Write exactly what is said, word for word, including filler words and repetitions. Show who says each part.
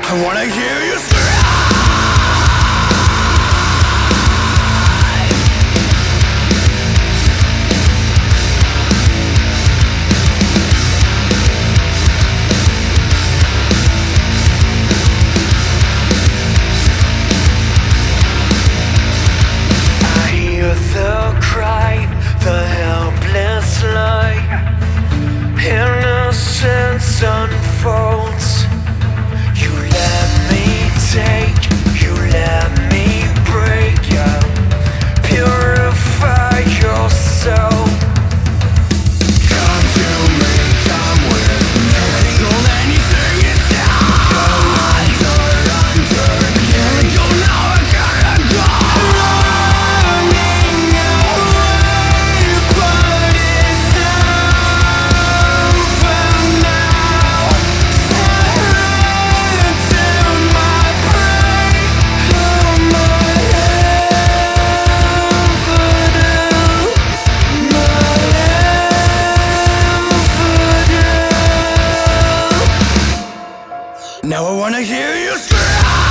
Speaker 1: I wanna hear you scream.
Speaker 2: The cry, the helpless light, innocence unfolds. You let me take, you let me break you, purify your soul.
Speaker 1: Come to me, come with me. Hold anything inside. Go under, under. Can't go now, I gotta go. Now I wanna hear you scream.